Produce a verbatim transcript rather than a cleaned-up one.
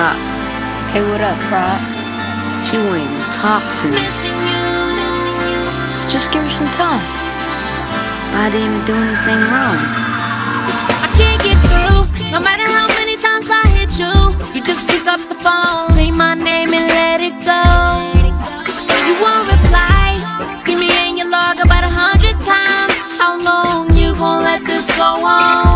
up. Hey, what up, Prop? She won't even talk to me. Just give her some time. I didn't even do anything wrong. I can't get through, no matter how many times I hit you. You just pick up the phone, say my name and let it go. You won't reply, see me in your log about a hundred times. How long you gon' let this go on?